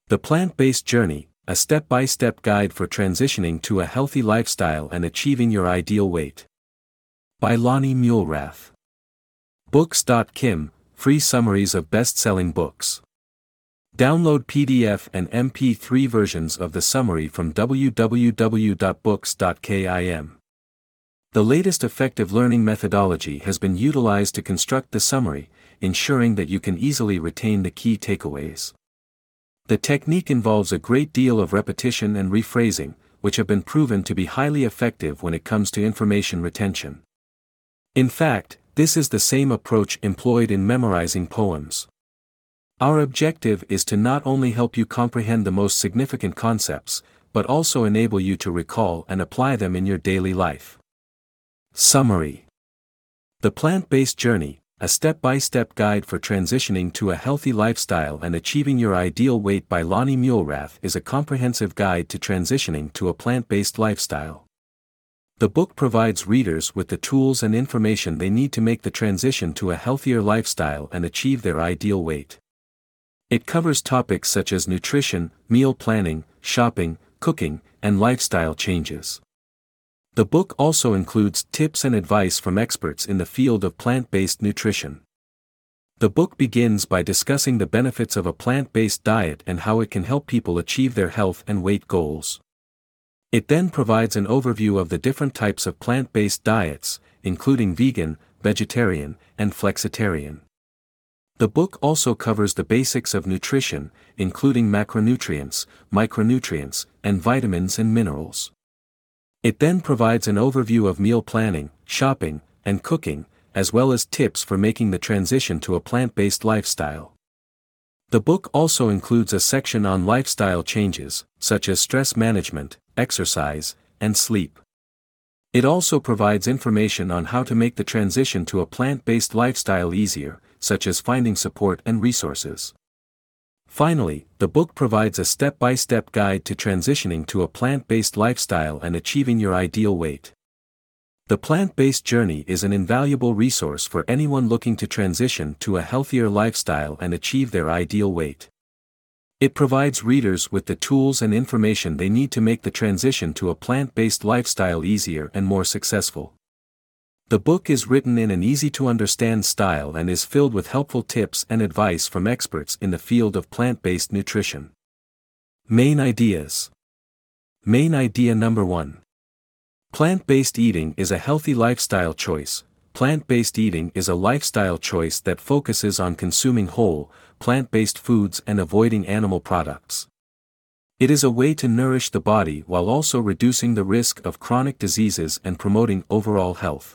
The Plant-Based Journey, a step-by-step guide for transitioning to a healthy lifestyle and achieving your ideal weight. By Lonnie Muehlrath. Books.kim, free summaries of best-selling books. Download PDF and MP3 versions of the summary from www.books.kim. The latest effective learning methodology has been utilized to construct the summary, ensuring that you can easily retain the key takeaways. The technique involves a great deal of repetition and rephrasing, which have been proven to be highly effective when it comes to information retention. In fact, this is the same approach employed in memorizing poems. Our objective is to not only help you comprehend the most significant concepts, but also enable you to recall and apply them in your daily life. Summary. The Plant-Based Journey, a step-by-step guide for transitioning to a healthy lifestyle and achieving your ideal weight by Lonnie Muehlrath is a comprehensive guide to transitioning to a plant-based lifestyle. The book provides readers with the tools and information they need to make the transition to a healthier lifestyle and achieve their ideal weight. It covers topics such as nutrition, meal planning, shopping, cooking, and lifestyle changes. The book also includes tips and advice from experts in the field of plant-based nutrition. The book begins by discussing the benefits of a plant-based diet and how it can help people achieve their health and weight goals. It then provides an overview of the different types of plant-based diets, including vegan, vegetarian, and flexitarian. The book also covers the basics of nutrition, including macronutrients, micronutrients, and vitamins and minerals. It then provides an overview of meal planning, shopping, and cooking, as well as tips for making the transition to a plant-based lifestyle. The book also includes a section on lifestyle changes, such as stress management, exercise, and sleep. It also provides information on how to make the transition to a plant-based lifestyle easier, such as finding support and resources. Finally, the book provides a step-by-step guide to transitioning to a plant-based lifestyle and achieving your ideal weight. The Plant-Based Journey is an invaluable resource for anyone looking to transition to a healthier lifestyle and achieve their ideal weight. It provides readers with the tools and information they need to make the transition to a plant-based lifestyle easier and more successful. The book is written in an easy-to-understand style and is filled with helpful tips and advice from experts in the field of plant-based nutrition. Main ideas. Main idea number 1. Plant-based eating is a healthy lifestyle choice. Plant-based eating is a lifestyle choice that focuses on consuming whole, plant-based foods and avoiding animal products. It is a way to nourish the body while also reducing the risk of chronic diseases and promoting overall health.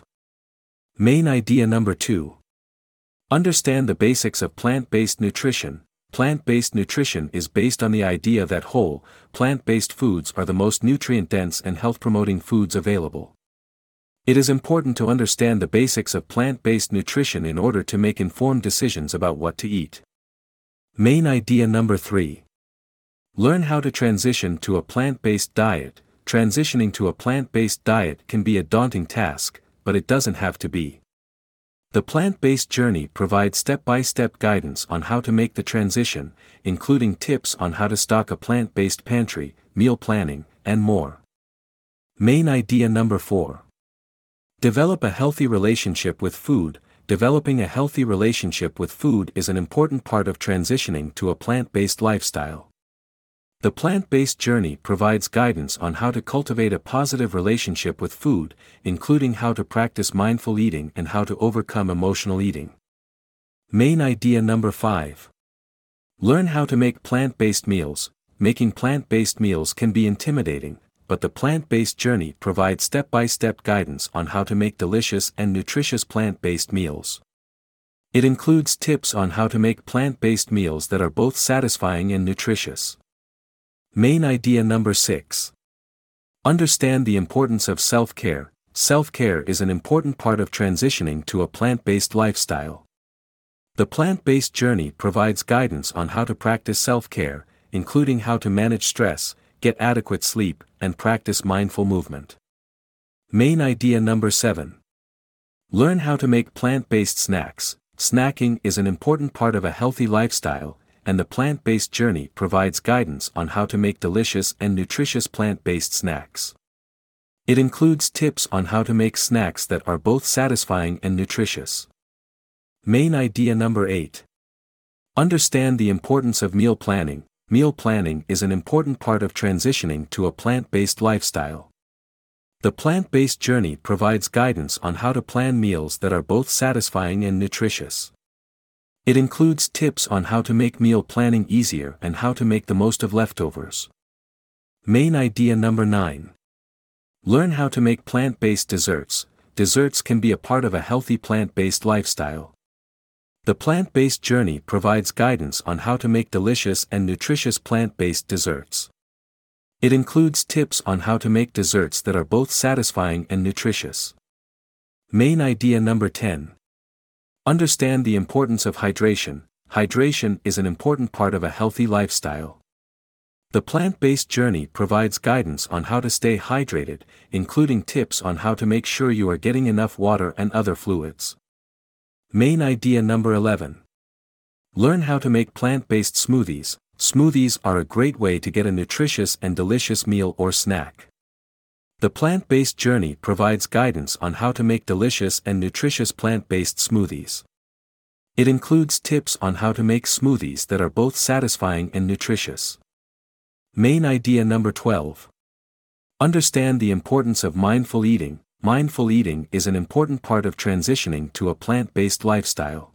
Main idea number 2. Understand the basics of plant-based nutrition. Plant-based nutrition is based on the idea that whole, plant-based foods are the most nutrient-dense and health-promoting foods available. It is important to understand the basics of plant-based nutrition in order to make informed decisions about what to eat. Main idea number 3. Learn how to transition to a plant-based diet. Transitioning to a plant-based diet can be a daunting task, but it doesn't have to be. The Plant-Based Journey provides step-by-step guidance on how to make the transition, including tips on how to stock a plant-based pantry, meal planning, and more. Main idea number 4. Develop a healthy relationship with food. Developing a healthy relationship with food is an important part of transitioning to a plant-based lifestyle. The Plant-Based Journey provides guidance on how to cultivate a positive relationship with food, including how to practice mindful eating and how to overcome emotional eating. Main idea number 5. Learn how to make plant-based meals. Making plant-based meals can be intimidating, but the Plant-Based Journey provides step-by-step guidance on how to make delicious and nutritious plant-based meals. It includes tips on how to make plant-based meals that are both satisfying and nutritious. Main idea number 6. Understand the importance of self-care. Self-care is an important part of transitioning to a plant-based lifestyle. The Plant-Based Journey provides guidance on how to practice self-care, including how to manage stress, get adequate sleep, and practice mindful movement. Main idea number 7. Learn how to make plant-based snacks. Snacking is an important part of a healthy lifestyle, and the plant-based journey provides guidance on how to make delicious and nutritious plant-based snacks. It includes tips on how to make snacks that are both satisfying and nutritious. Main idea number 8. Understand the importance of meal planning. Meal planning is an important part of transitioning to a plant-based lifestyle. The plant-based journey provides guidance on how to plan meals that are both satisfying and nutritious. It includes tips on how to make meal planning easier and how to make the most of leftovers. Main idea number 9. Learn how to make plant-based desserts. Desserts can be a part of a healthy plant-based lifestyle. The plant-based journey provides guidance on how to make delicious and nutritious plant-based desserts. It includes tips on how to make desserts that are both satisfying and nutritious. Main idea number 10. Understand the importance of hydration. Hydration is an important part of a healthy lifestyle. The plant-based journey provides guidance on how to stay hydrated, including tips on how to make sure you are getting enough water and other fluids. Main idea number 11. Learn how to make plant-based smoothies. Smoothies are a great way to get a nutritious and delicious meal or snack. The plant-based journey provides guidance on how to make delicious and nutritious plant-based smoothies. It includes tips on how to make smoothies that are both satisfying and nutritious. Main idea number 12. Understand the importance of mindful eating. Mindful eating is an important part of transitioning to a plant-based lifestyle.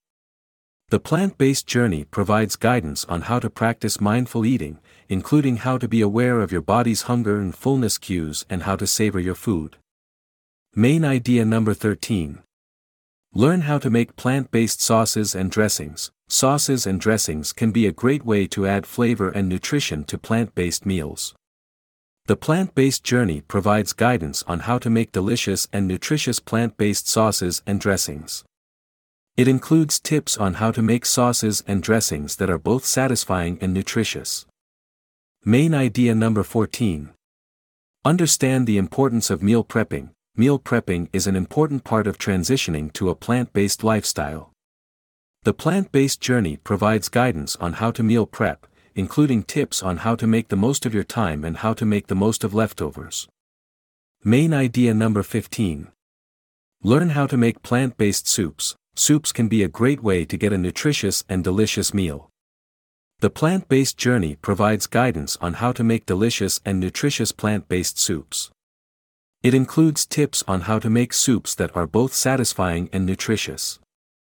The plant-based journey provides guidance on how to practice mindful eating, including how to be aware of your body's hunger and fullness cues and how to savor your food. Main idea number 13. Learn how to make plant-based sauces and dressings. Sauces and dressings can be a great way to add flavor and nutrition to plant-based meals. The plant-based journey provides guidance on how to make delicious and nutritious plant-based sauces and dressings. It includes tips on how to make sauces and dressings that are both satisfying and nutritious. Main idea number 14. Understand the importance of meal prepping. Meal prepping is an important part of transitioning to a plant-based lifestyle. The plant-based journey provides guidance on how to meal prep, including tips on how to make the most of your time and how to make the most of leftovers. Main idea number 15. Learn how to make plant-based soups. Soups can be a great way to get a nutritious and delicious meal. The plant-based journey provides guidance on how to make delicious and nutritious plant-based soups. It includes tips on how to make soups that are both satisfying and nutritious.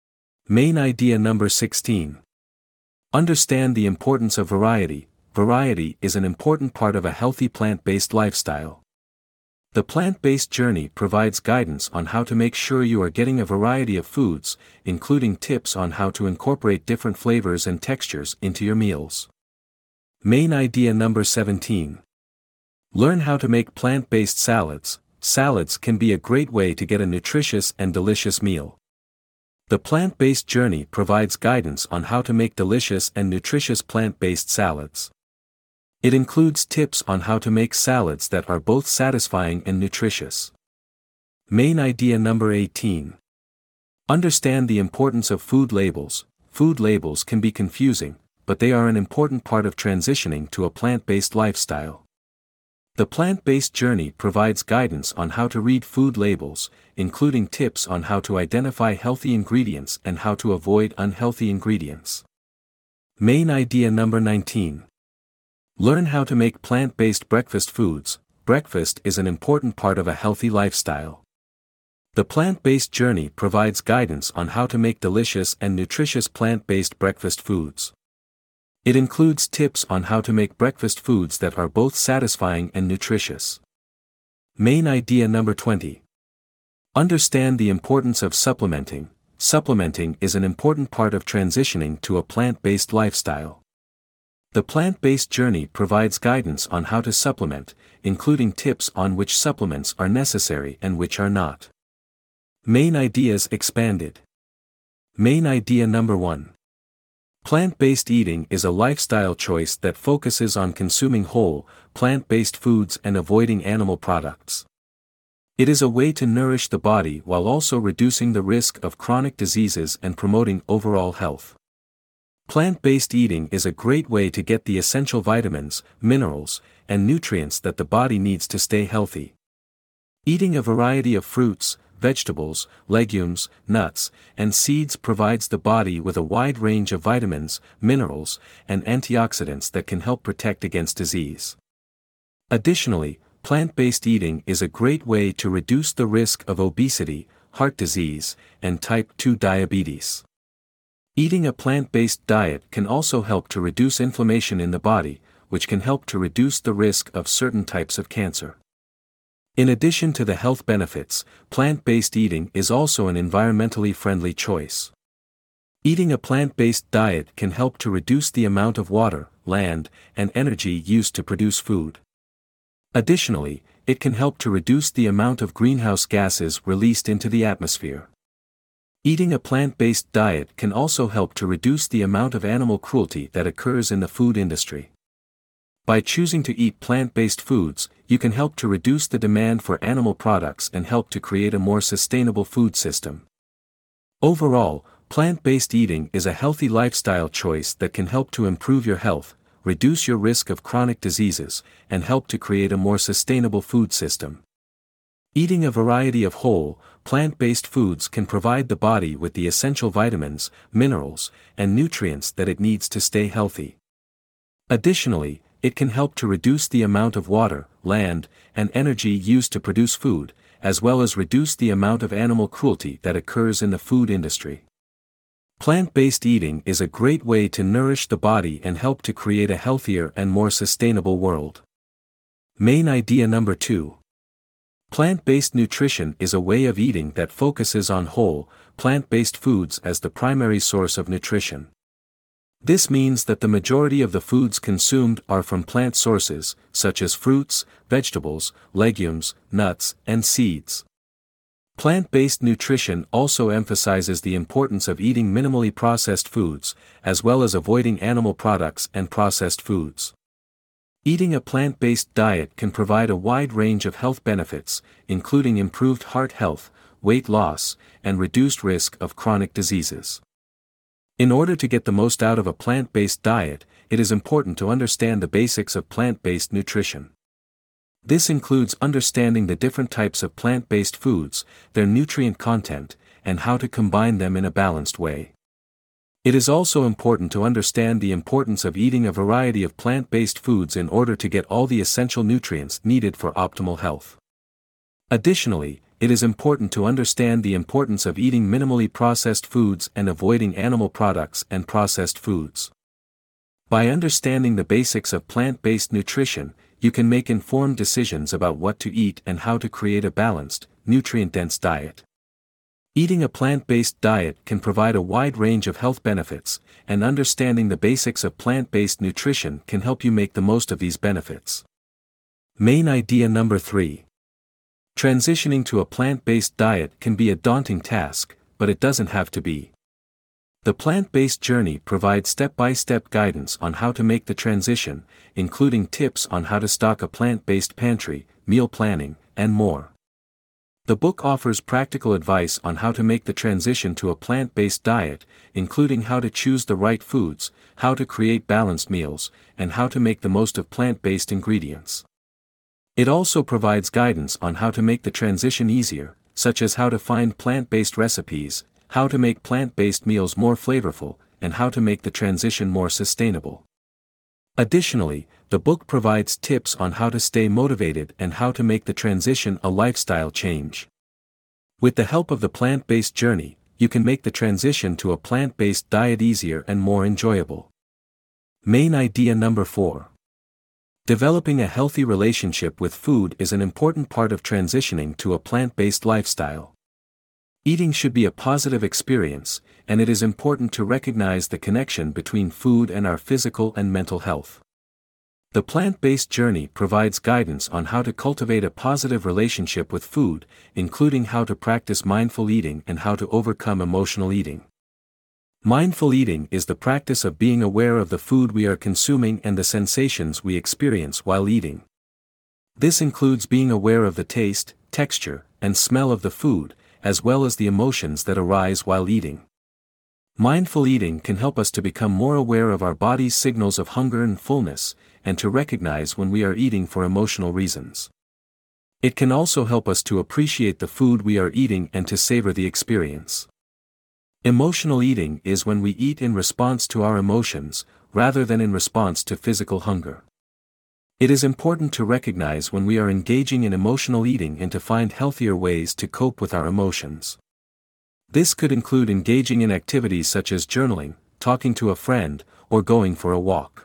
Main idea number 16. Understand the importance of variety. Variety is an important part of a healthy plant-based lifestyle. The plant-based journey provides guidance on how to make sure you are getting a variety of foods, including tips on how to incorporate different flavors and textures into your meals. Main idea number 17. Learn how to make plant-based salads. Salads can be a great way to get a nutritious and delicious meal. The plant-based journey provides guidance on how to make delicious and nutritious plant-based salads. It includes tips on how to make salads that are both satisfying and nutritious. Main idea number 18. Understand the importance of food labels. Food labels can be confusing, but they are an important part of transitioning to a plant-based lifestyle. The plant-based journey provides guidance on how to read food labels, including tips on how to identify healthy ingredients and how to avoid unhealthy ingredients. Main idea number 19. Learn how to make plant-based breakfast foods. Breakfast is an important part of a healthy lifestyle. The plant-based journey provides guidance on how to make delicious and nutritious plant-based breakfast foods. It includes tips on how to make breakfast foods that are both satisfying and nutritious. Main idea number 20. Understand the importance of supplementing. Supplementing is an important part of transitioning to a plant-based lifestyle. The plant-based journey provides guidance on how to supplement, including tips on which supplements are necessary and which are not. Main ideas expanded. Main idea number 1. Plant-based eating is a lifestyle choice that focuses on consuming whole, plant-based foods and avoiding animal products. It is a way to nourish the body while also reducing the risk of chronic diseases and promoting overall health. Plant-based eating is a great way to get the essential vitamins, minerals, and nutrients that the body needs to stay healthy. Eating a variety of fruits, vegetables, legumes, nuts, and seeds provides the body with a wide range of vitamins, minerals, and antioxidants that can help protect against disease. Additionally, plant-based eating is a great way to reduce the risk of obesity, heart disease, and type 2 diabetes. Eating a plant-based diet can also help to reduce inflammation in the body, which can help to reduce the risk of certain types of cancer. In addition to the health benefits, plant-based eating is also an environmentally friendly choice. Eating a plant-based diet can help to reduce the amount of water, land, and energy used to produce food. Additionally, it can help to reduce the amount of greenhouse gases released into the atmosphere. Eating a plant-based diet can also help to reduce the amount of animal cruelty that occurs in the food industry. By choosing to eat plant-based foods, you can help to reduce the demand for animal products and help to create a more sustainable food system. Overall, plant-based eating is a healthy lifestyle choice that can help to improve your health, reduce your risk of chronic diseases, and help to create a more sustainable food system. Eating a variety of whole, plant-based foods can provide the body with the essential vitamins, minerals, and nutrients that it needs to stay healthy. Additionally, it can help to reduce the amount of water, land, and energy used to produce food, as well as reduce the amount of animal cruelty that occurs in the food industry. Plant-based eating is a great way to nourish the body and help to create a healthier and more sustainable world. Main idea number 2. Plant-based nutrition is a way of eating that focuses on whole, plant-based foods as the primary source of nutrition. This means that the majority of the foods consumed are from plant sources, such as fruits, vegetables, legumes, nuts, and seeds. Plant-based nutrition also emphasizes the importance of eating minimally processed foods, as well as avoiding animal products and processed foods. Eating a plant-based diet can provide a wide range of health benefits, including improved heart health, weight loss, and reduced risk of chronic diseases. In order to get the most out of a plant-based diet, it is important to understand the basics of plant-based nutrition. This includes understanding the different types of plant-based foods, their nutrient content, and how to combine them in a balanced way. It is also important to understand the importance of eating a variety of plant-based foods in order to get all the essential nutrients needed for optimal health. Additionally, it is important to understand the importance of eating minimally processed foods and avoiding animal products and processed foods. By understanding the basics of plant-based nutrition, you can make informed decisions about what to eat and how to create a balanced, nutrient-dense diet. Eating a plant-based diet can provide a wide range of health benefits, and understanding the basics of plant-based nutrition can help you make the most of these benefits. Main idea number 3. Transitioning to a plant-based diet can be a daunting task, but it doesn't have to be. The plant-based journey provides step-by-step guidance on how to make the transition, including tips on how to stock a plant-based pantry, meal planning, and more. The book offers practical advice on how to make the transition to a plant-based diet, including how to choose the right foods, how to create balanced meals, and how to make the most of plant-based ingredients. It also provides guidance on how to make the transition easier, such as how to find plant-based recipes, how to make plant-based meals more flavorful, and how to make the transition more sustainable. Additionally, the book provides tips on how to stay motivated and how to make the transition a lifestyle change. With the help of the plant-based journey, you can make the transition to a plant-based diet easier and more enjoyable. Main idea number 4. Developing a healthy relationship with food is an important part of transitioning to a plant-based lifestyle. Eating should be a positive experience, and it is important to recognize the connection between food and our physical and mental health. The plant-based journey provides guidance on how to cultivate a positive relationship with food, including how to practice mindful eating and how to overcome emotional eating. Mindful eating is the practice of being aware of the food we are consuming and the sensations we experience while eating. This includes being aware of the taste, texture, and smell of the food, as well as the emotions that arise while eating. Mindful eating can help us to become more aware of our body's signals of hunger and fullness, and to recognize when we are eating for emotional reasons. It can also help us to appreciate the food we are eating and to savor the experience. Emotional eating is when we eat in response to our emotions, rather than in response to physical hunger. It is important to recognize when we are engaging in emotional eating and to find healthier ways to cope with our emotions. This could include engaging in activities such as journaling, talking to a friend, or going for a walk.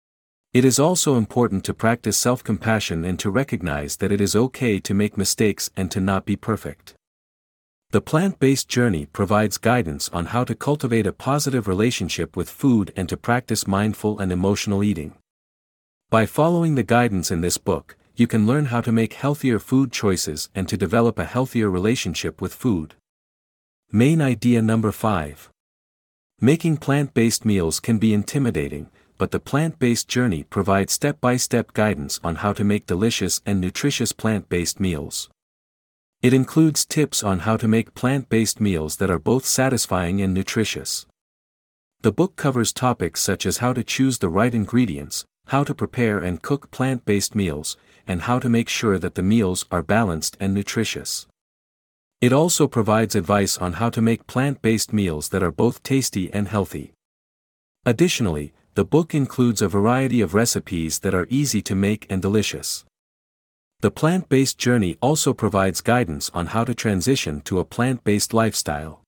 It is also important to practice self-compassion and to recognize that it is okay to make mistakes and to not be perfect. The plant-based journey provides guidance on how to cultivate a positive relationship with food and to practice mindful and emotional eating. By following the guidance in this book, you can learn how to make healthier food choices and to develop a healthier relationship with food. Main idea number 5. Making plant-based meals can be intimidating, but the plant-based journey provides step-by-step guidance on how to make delicious and nutritious plant-based meals. It includes tips on how to make plant-based meals that are both satisfying and nutritious. The book covers topics such as how to choose the right ingredients, how to prepare and cook plant-based meals, and how to make sure that the meals are balanced and nutritious. It also provides advice on how to make plant-based meals that are both tasty and healthy. Additionally, the book includes a variety of recipes that are easy to make and delicious. The plant-based journey also provides guidance on how to transition to a plant-based lifestyle.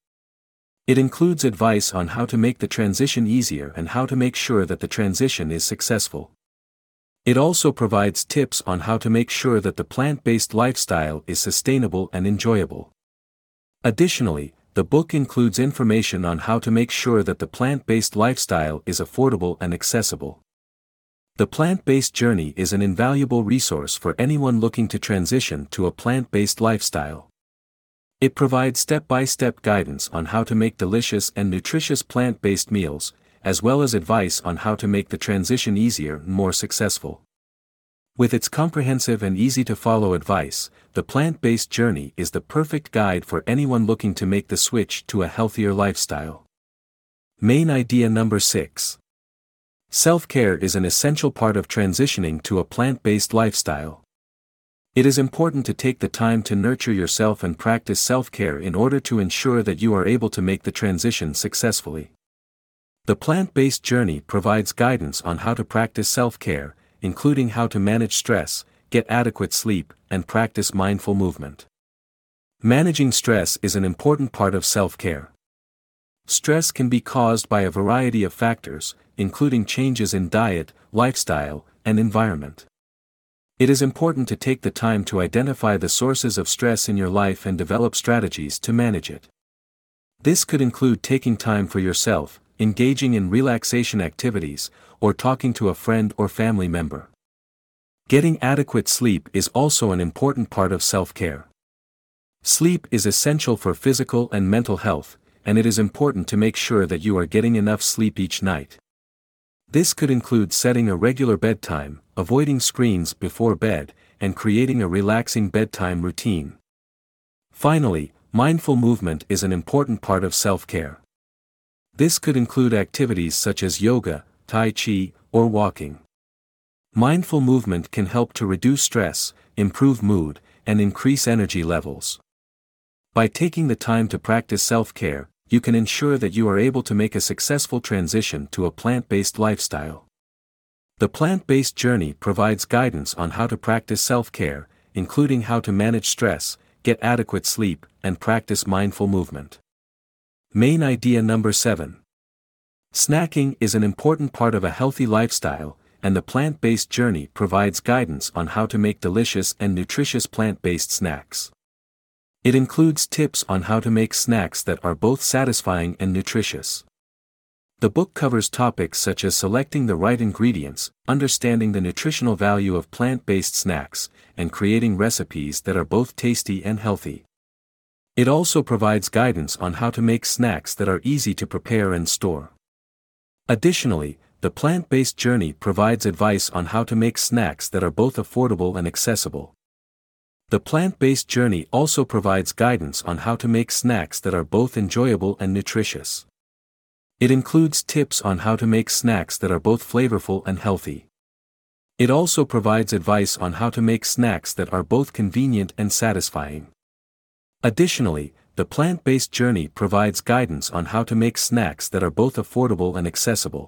It includes advice on how to make the transition easier and how to make sure that the transition is successful. It also provides tips on how to make sure that the plant-based lifestyle is sustainable and enjoyable. Additionally, the book includes information on how to make sure that the plant-based lifestyle is affordable and accessible. The plant-based journey is an invaluable resource for anyone looking to transition to a plant-based lifestyle. It provides step-by-step guidance on how to make delicious and nutritious plant-based meals, as well as advice on how to make the transition easier and more successful. With its comprehensive and easy-to-follow advice, the plant-based journey is the perfect guide for anyone looking to make the switch to a healthier lifestyle. Main idea number 6. Self-care is an essential part of transitioning to a plant-based lifestyle. It is important to take the time to nurture yourself and practice self-care in order to ensure that you are able to make the transition successfully. The plant-based journey provides guidance on how to practice self-care, including how to manage stress, get adequate sleep, and practice mindful movement. Managing stress is an important part of self-care. Stress can be caused by a variety of factors, including changes in diet, lifestyle, and environment. It is important to take the time to identify the sources of stress in your life and develop strategies to manage it. This could include taking time for yourself, engaging in relaxation activities, or talking to a friend or family member. Getting adequate sleep is also an important part of self-care. Sleep is essential for physical and mental health, and it is important to make sure that you are getting enough sleep each night. This could include setting a regular bedtime, avoiding screens before bed, and creating a relaxing bedtime routine. Finally, mindful movement is an important part of self-care. This could include activities such as yoga, tai chi, or walking. Mindful movement can help to reduce stress, improve mood, and increase energy levels. By taking the time to practice self-care, you can ensure that you are able to make a successful transition to a plant-based lifestyle. The plant-based journey provides guidance on how to practice self-care, including how to manage stress, get adequate sleep, and practice mindful movement. Main idea number 7. Snacking is an important part of a healthy lifestyle, and the plant-based journey provides guidance on how to make delicious and nutritious plant-based snacks. It includes tips on how to make snacks that are both satisfying and nutritious. The book covers topics such as selecting the right ingredients, understanding the nutritional value of plant-based snacks, and creating recipes that are both tasty and healthy. It also provides guidance on how to make snacks that are easy to prepare and store. Additionally, the plant-based journey provides advice on how to make snacks that are both affordable and accessible. The plant-based journey also provides guidance on how to make snacks that are both enjoyable and nutritious. It includes tips on how to make snacks that are both flavorful and healthy. It also provides advice on how to make snacks that are both convenient and satisfying. Additionally, the plant-based journey provides guidance on how to make snacks that are both affordable and accessible.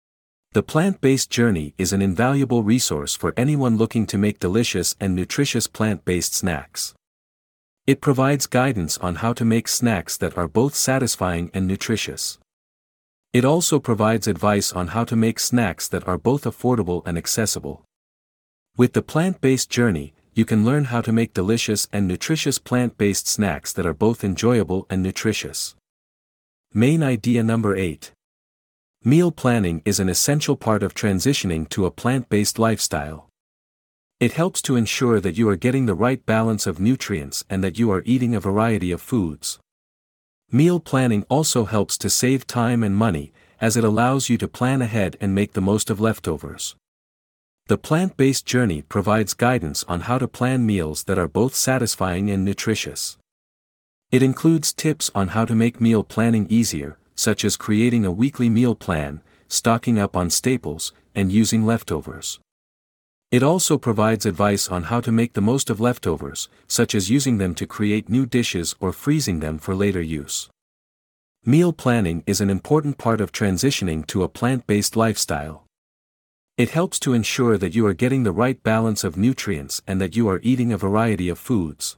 The plant-based journey is an invaluable resource for anyone looking to make delicious and nutritious plant-based snacks. It provides guidance on how to make snacks that are both satisfying and nutritious. It also provides advice on how to make snacks that are both affordable and accessible. With the plant-based journey, you can learn how to make delicious and nutritious plant-based snacks that are both enjoyable and nutritious. Main idea number 8. Meal planning is an essential part of transitioning to a plant-based lifestyle. It helps to ensure that you are getting the right balance of nutrients and that you are eating a variety of foods. Meal planning also helps to save time and money, as it allows you to plan ahead and make the most of leftovers. The plant-based journey provides guidance on how to plan meals that are both satisfying and nutritious. It includes tips on how to make meal planning easier, such as creating a weekly meal plan, stocking up on staples, and using leftovers. It also provides advice on how to make the most of leftovers, such as using them to create new dishes or freezing them for later use. Meal planning is an important part of transitioning to a plant-based lifestyle. It helps to ensure that you are getting the right balance of nutrients and that you are eating a variety of foods.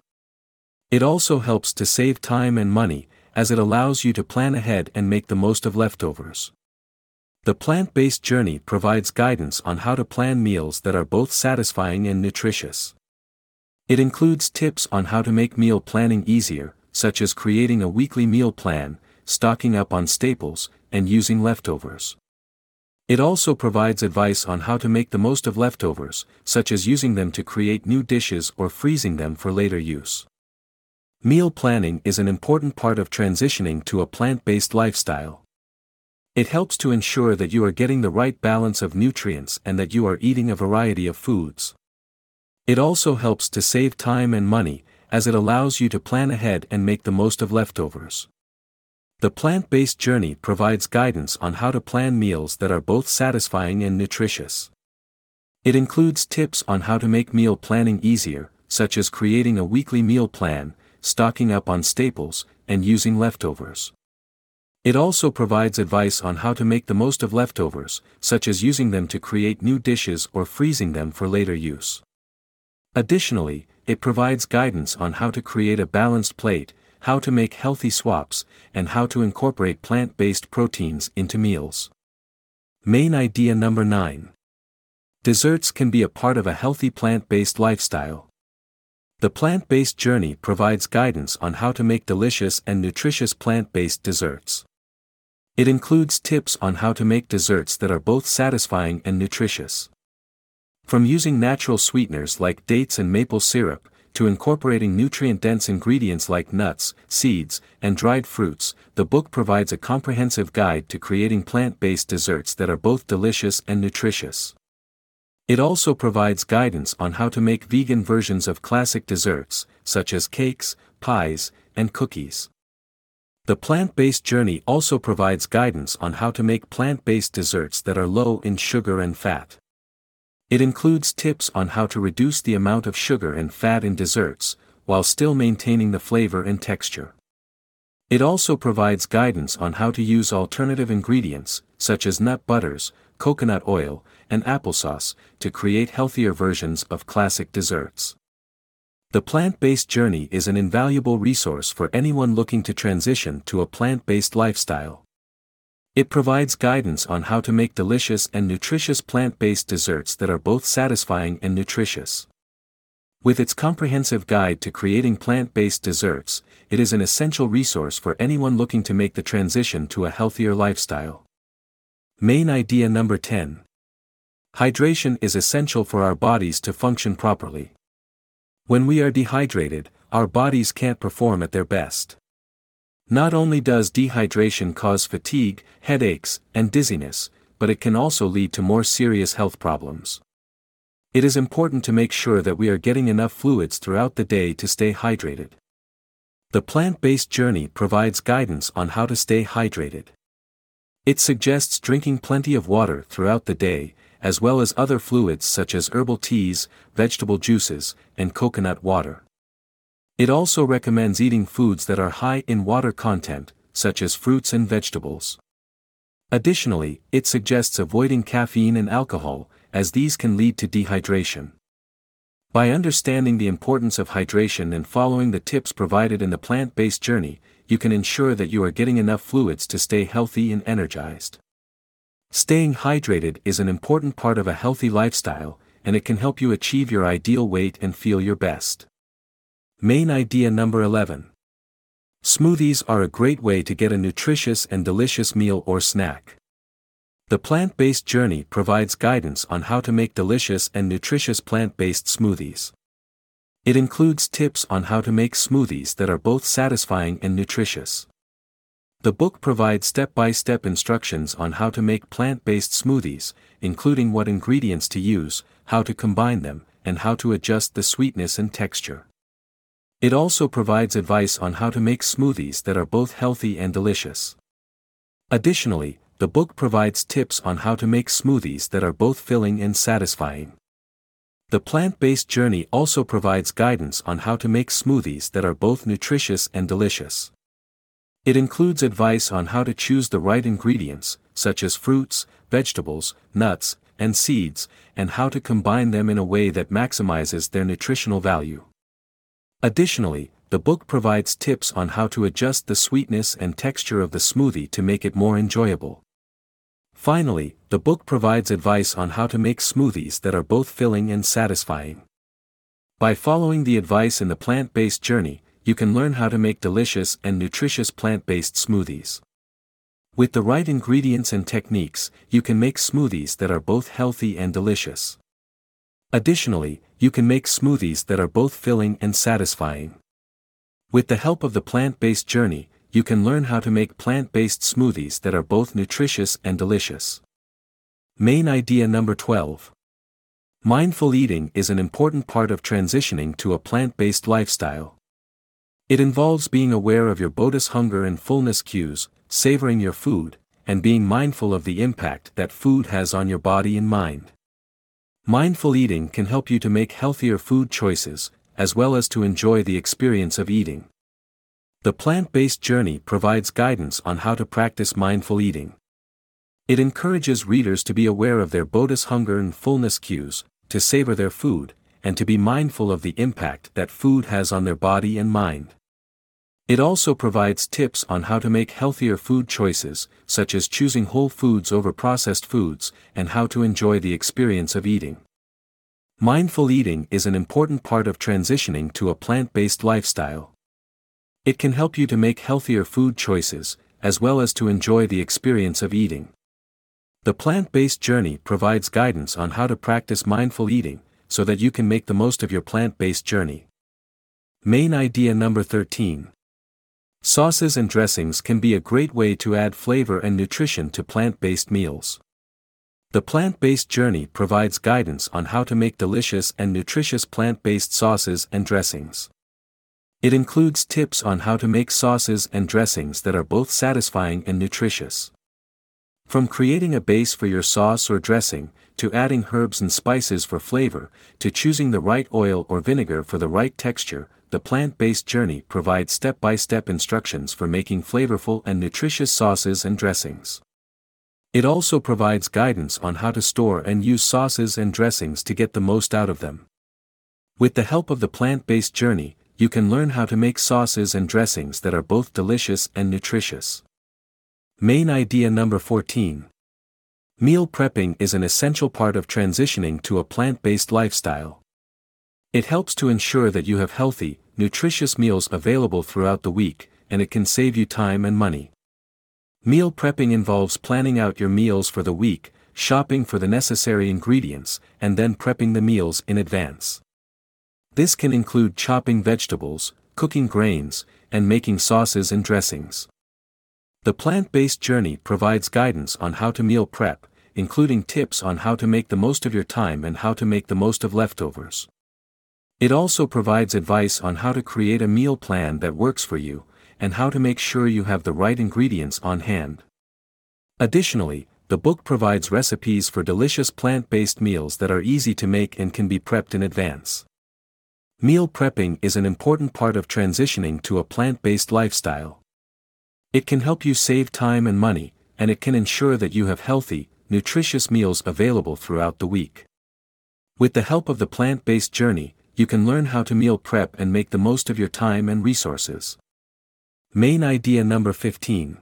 It also helps to save time and money, as it allows you to plan ahead and make the most of leftovers. The plant-based journey provides guidance on how to plan meals that are both satisfying and nutritious. It includes tips on how to make meal planning easier, such as creating a weekly meal plan, stocking up on staples, and using leftovers. It also provides advice on how to make the most of leftovers, such as using them to create new dishes or freezing them for later use. Meal planning is an important part of transitioning to a plant-based lifestyle. It helps to ensure that you are getting the right balance of nutrients and that you are eating a variety of foods. It also helps to save time and money, as it allows you to plan ahead and make the most of leftovers. The plant-based journey provides guidance on how to plan meals that are both satisfying and nutritious. It includes tips on how to make meal planning easier, such as creating a weekly meal plan, stocking up on staples, and using leftovers. It also provides advice on how to make the most of leftovers, such as using them to create new dishes or freezing them for later use. Additionally, it provides guidance on how to create a balanced plate, how to make healthy swaps, and how to incorporate plant-based proteins into meals. Main idea number 9. Desserts can be a part of a healthy plant-based lifestyle. The plant-based journey provides guidance on how to make delicious and nutritious plant-based desserts. It includes tips on how to make desserts that are both satisfying and nutritious. From using natural sweeteners like dates and maple syrup, to incorporating nutrient-dense ingredients like nuts, seeds, and dried fruits, the book provides a comprehensive guide to creating plant-based desserts that are both delicious and nutritious. It also provides guidance on how to make vegan versions of classic desserts, such as cakes, pies, and cookies. The plant-based journey also provides guidance on how to make plant-based desserts that are low in sugar and fat. It includes tips on how to reduce the amount of sugar and fat in desserts, while still maintaining the flavor and texture. It also provides guidance on how to use alternative ingredients, such as nut butters, coconut oil, and applesauce, to create healthier versions of classic desserts. The plant-based journey is an invaluable resource for anyone looking to transition to a plant-based lifestyle. It provides guidance on how to make delicious and nutritious plant-based desserts that are both satisfying and nutritious. With its comprehensive guide to creating plant-based desserts, it is an essential resource for anyone looking to make the transition to a healthier lifestyle. Main idea number 10. Hydration is essential for our bodies to function properly. When we are dehydrated, our bodies can't perform at their best. Not only does dehydration cause fatigue, headaches, and dizziness, but it can also lead to more serious health problems. It is important to make sure that we are getting enough fluids throughout the day to stay hydrated. The plant-based journey provides guidance on how to stay hydrated. It suggests drinking plenty of water throughout the day, as well as other fluids such as herbal teas, vegetable juices, and coconut water. It also recommends eating foods that are high in water content, such as fruits and vegetables. Additionally, it suggests avoiding caffeine and alcohol, as these can lead to dehydration. By understanding the importance of hydration and following the tips provided in the plant-based journey, you can ensure that you are getting enough fluids to stay healthy and energized. Staying hydrated is an important part of a healthy lifestyle, and it can help you achieve your ideal weight and feel your best. Main idea number 11. Smoothies are a great way to get a nutritious and delicious meal or snack. The plant-based journey provides guidance on how to make delicious and nutritious plant-based smoothies. It includes tips on how to make smoothies that are both satisfying and nutritious. The book provides step-by-step instructions on how to make plant-based smoothies, including what ingredients to use, how to combine them, and how to adjust the sweetness and texture. It also provides advice on how to make smoothies that are both healthy and delicious. Additionally, the book provides tips on how to make smoothies that are both filling and satisfying. The plant-based journey also provides guidance on how to make smoothies that are both nutritious and delicious. It includes advice on how to choose the right ingredients, such as fruits, vegetables, nuts, and seeds, and how to combine them in a way that maximizes their nutritional value. Additionally, the book provides tips on how to adjust the sweetness and texture of the smoothie to make it more enjoyable. Finally, the book provides advice on how to make smoothies that are both filling and satisfying. By following the advice in the plant-based journey, you can learn how to make delicious and nutritious plant-based smoothies. With the right ingredients and techniques, you can make smoothies that are both healthy and delicious. Additionally, you can make smoothies that are both filling and satisfying. With the help of the plant-based journey, you can learn how to make plant-based smoothies that are both nutritious and delicious. Main idea number 12. Mindful eating is an important part of transitioning to a plant-based lifestyle. It involves being aware of your body's hunger and fullness cues, savoring your food, and being mindful of the impact that food has on your body and mind. Mindful eating can help you to make healthier food choices, as well as to enjoy the experience of eating. The plant-based journey provides guidance on how to practice mindful eating. It encourages readers to be aware of their body's hunger and fullness cues, to savor their food, and to be mindful of the impact that food has on their body and mind. It also provides tips on how to make healthier food choices, such as choosing whole foods over processed foods, and how to enjoy the experience of eating. Mindful eating is an important part of transitioning to a plant-based lifestyle. It can help you to make healthier food choices, as well as to enjoy the experience of eating. The plant-based journey provides guidance on how to practice mindful eating, so that you can make the most of your plant-based journey. Main idea number 13. Sauces and dressings can be a great way to add flavor and nutrition to plant-based meals. The plant-based journey provides guidance on how to make delicious and nutritious plant-based sauces and dressings. It includes tips on how to make sauces and dressings that are both satisfying and nutritious. From creating a base for your sauce or dressing, to adding herbs and spices for flavor, to choosing the right oil or vinegar for the right texture, the plant-based journey provides step-by-step instructions for making flavorful and nutritious sauces and dressings. It also provides guidance on how to store and use sauces and dressings to get the most out of them. With the help of the plant-based journey, you can learn how to make sauces and dressings that are both delicious and nutritious. Main idea number 14. Meal prepping is an essential part of transitioning to a plant-based lifestyle. It helps to ensure that you have healthy, nutritious meals available throughout the week, and it can save you time and money. Meal prepping involves planning out your meals for the week, shopping for the necessary ingredients, and then prepping the meals in advance. This can include chopping vegetables, cooking grains, and making sauces and dressings. The plant-based journey provides guidance on how to meal prep, including tips on how to make the most of your time and how to make the most of leftovers. It also provides advice on how to create a meal plan that works for you, and how to make sure you have the right ingredients on hand. Additionally, the book provides recipes for delicious plant-based meals that are easy to make and can be prepped in advance. Meal prepping is an important part of transitioning to a plant-based lifestyle. It can help you save time and money, and it can ensure that you have healthy, nutritious meals available throughout the week. With the help of the plant-based journey, you can learn how to meal prep and make the most of your time and resources. Main idea number 15.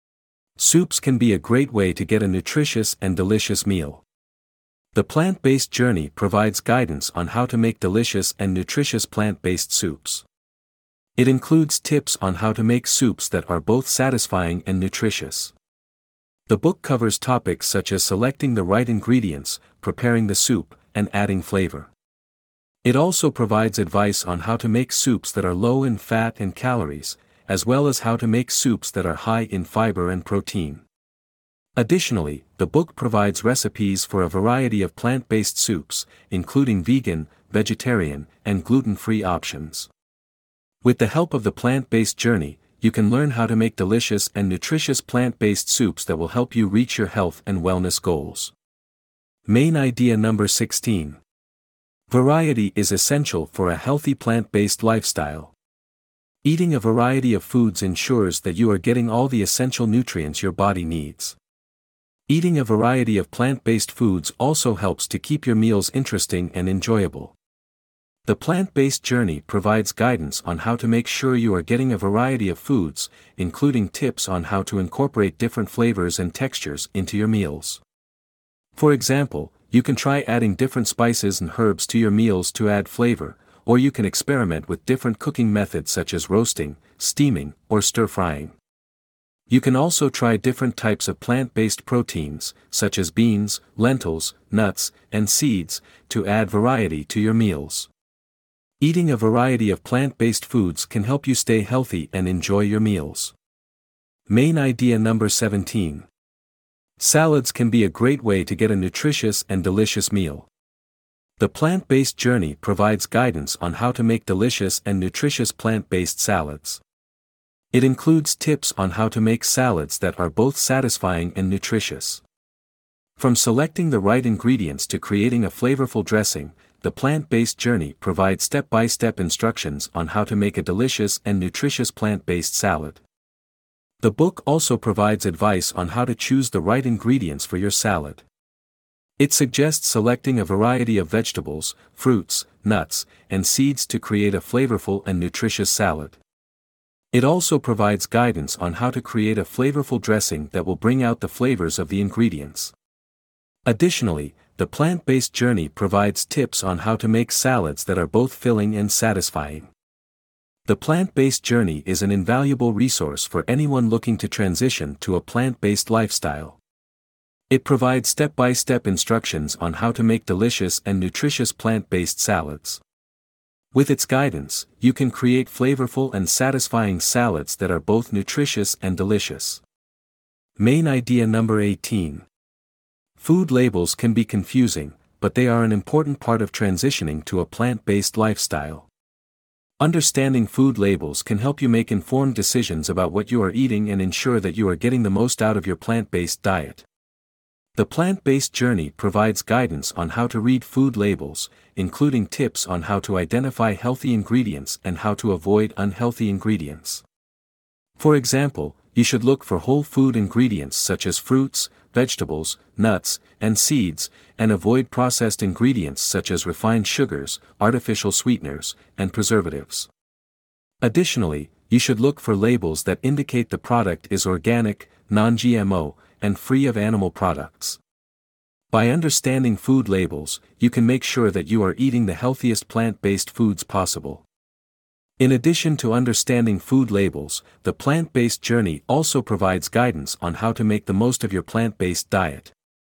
Soups can be a great way to get a nutritious and delicious meal. The plant-based journey provides guidance on how to make delicious and nutritious plant-based soups. It includes tips on how to make soups that are both satisfying and nutritious. The book covers topics such as selecting the right ingredients, preparing the soup, and adding flavor. It also provides advice on how to make soups that are low in fat and calories, as well as how to make soups that are high in fiber and protein. Additionally, the book provides recipes for a variety of plant-based soups, including vegan, vegetarian, and gluten-free options. With the help of the plant-based journey, you can learn how to make delicious and nutritious plant-based soups that will help you reach your health and wellness goals. Main idea number 16. Variety is essential for a healthy plant-based lifestyle. Eating a variety of foods ensures that you are getting all the essential nutrients your body needs. Eating a variety of plant-based foods also helps to keep your meals interesting and enjoyable. The plant-based journey provides guidance on how to make sure you are getting a variety of foods, including tips on how to incorporate different flavors and textures into your meals. For example, you can try adding different spices and herbs to your meals to add flavor, or you can experiment with different cooking methods such as roasting, steaming, or stir-frying. You can also try different types of plant-based proteins, such as beans, lentils, nuts, and seeds, to add variety to your meals. Eating a variety of plant-based foods can help you stay healthy and enjoy your meals. Main idea number 17. Salads can be a great way to get a nutritious and delicious meal. The plant-based journey provides guidance on how to make delicious and nutritious plant-based salads. It includes tips on how to make salads that are both satisfying and nutritious. From selecting the right ingredients to creating a flavorful dressing, the plant-based journey provides step-by-step instructions on how to make a delicious and nutritious plant-based salad. The book also provides advice on how to choose the right ingredients for your salad. It suggests selecting a variety of vegetables, fruits, nuts, and seeds to create a flavorful and nutritious salad. It also provides guidance on how to create a flavorful dressing that will bring out the flavors of the ingredients. Additionally, the plant-based journey provides tips on how to make salads that are both filling and satisfying. The plant-based journey is an invaluable resource for anyone looking to transition to a plant-based lifestyle. It provides step-by-step instructions on how to make delicious and nutritious plant-based salads. With its guidance, you can create flavorful and satisfying salads that are both nutritious and delicious. Main idea number 18. Food labels can be confusing, but they are an important part of transitioning to a plant-based lifestyle. Understanding food labels can help you make informed decisions about what you are eating and ensure that you are getting the most out of your plant-based diet. The plant-based journey provides guidance on how to read food labels, including tips on how to identify healthy ingredients and how to avoid unhealthy ingredients. For example, you should look for whole food ingredients such as fruits, vegetables, nuts, and seeds, and avoid processed ingredients such as refined sugars, artificial sweeteners, and preservatives. Additionally, you should look for labels that indicate the product is organic, non-GMO, and free of animal products. By understanding food labels, you can make sure that you are eating the healthiest plant-based foods possible. In addition to understanding food labels, the plant-based journey also provides guidance on how to make the most of your plant-based diet.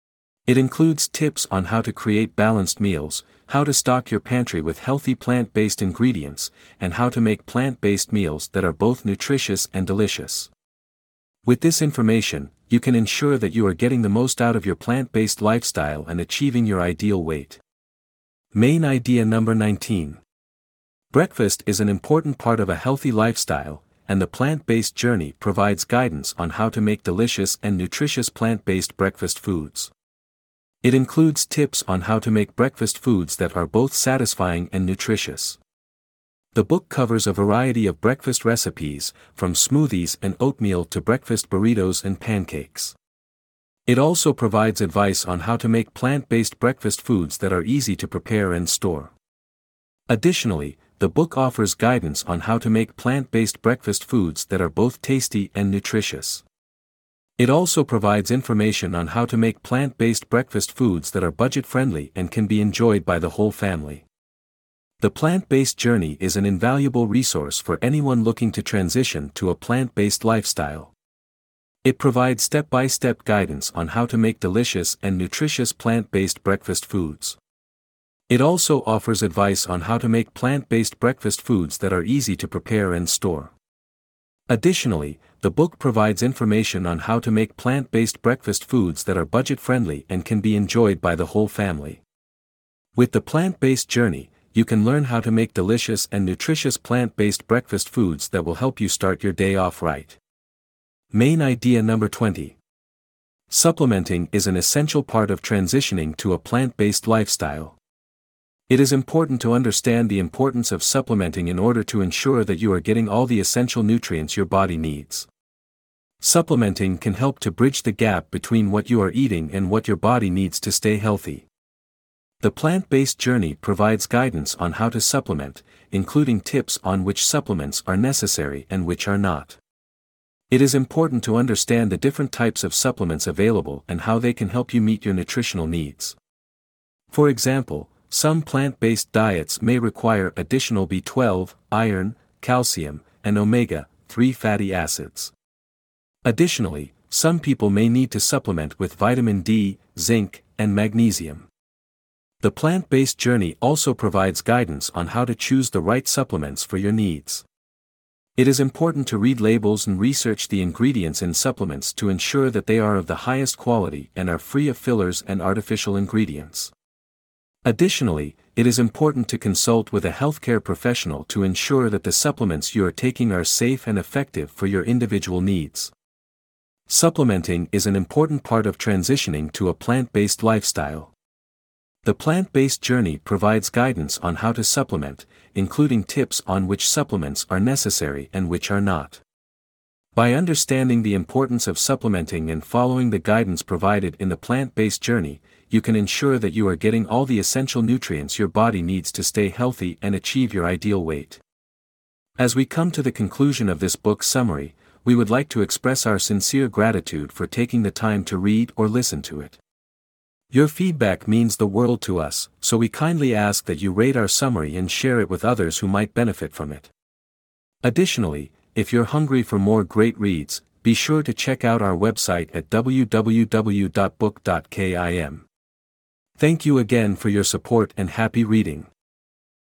It includes tips on how to create balanced meals, how to stock your pantry with healthy plant-based ingredients, and how to make plant-based meals that are both nutritious and delicious. With this information, you can ensure that you are getting the most out of your plant-based lifestyle and achieving your ideal weight. Main idea number 19. Breakfast is an important part of a healthy lifestyle, and the Plant-Based Journey provides guidance on how to make delicious and nutritious plant-based breakfast foods. It includes tips on how to make breakfast foods that are both satisfying and nutritious. The book covers a variety of breakfast recipes, from smoothies and oatmeal to breakfast burritos and pancakes. It also provides advice on how to make plant-based breakfast foods that are easy to prepare and store. Additionally, the book offers guidance on how to make plant-based breakfast foods that are both tasty and nutritious. It also provides information on how to make plant-based breakfast foods that are budget-friendly and can be enjoyed by the whole family. The Plant-Based Journey is an invaluable resource for anyone looking to transition to a plant-based lifestyle. It provides step-by-step guidance on how to make delicious and nutritious plant-based breakfast foods. It also offers advice on how to make plant-based breakfast foods that are easy to prepare and store. Additionally, the book provides information on how to make plant-based breakfast foods that are budget-friendly and can be enjoyed by the whole family. With the Plant-Based Journey, you can learn how to make delicious and nutritious plant-based breakfast foods that will help you start your day off right. Main idea number 20. Supplementing is an essential part of transitioning to a plant-based lifestyle. It is important to understand the importance of supplementing in order to ensure that you are getting all the essential nutrients your body needs. Supplementing can help to bridge the gap between what you are eating and what your body needs to stay healthy. The Plant-Based Journey provides guidance on how to supplement, including tips on which supplements are necessary and which are not. It is important to understand the different types of supplements available and how they can help you meet your nutritional needs. For example, some plant-based diets may require additional B12, iron, calcium, and omega-3 fatty acids. Additionally, some people may need to supplement with vitamin D, zinc, and magnesium. The Plant-Based Journey also provides guidance on how to choose the right supplements for your needs. It is important to read labels and research the ingredients in supplements to ensure that they are of the highest quality and are free of fillers and artificial ingredients. Additionally, it is important to consult with a healthcare professional to ensure that the supplements you are taking are safe and effective for your individual needs. Supplementing is an important part of transitioning to a plant-based lifestyle. The Plant-Based Journey provides guidance on how to supplement, including tips on which supplements are necessary and which are not. By understanding the importance of supplementing and following the guidance provided in the Plant-Based Journey, you can ensure that you are getting all the essential nutrients your body needs to stay healthy and achieve your ideal weight. As we come to the conclusion of this book summary, we would like to express our sincere gratitude for taking the time to read or listen to it. Your feedback means the world to us, so we kindly ask that you rate our summary and share it with others who might benefit from it. Additionally, if you're hungry for more great reads, be sure to check out our website at www.book.kim. Thank you again for your support and happy reading.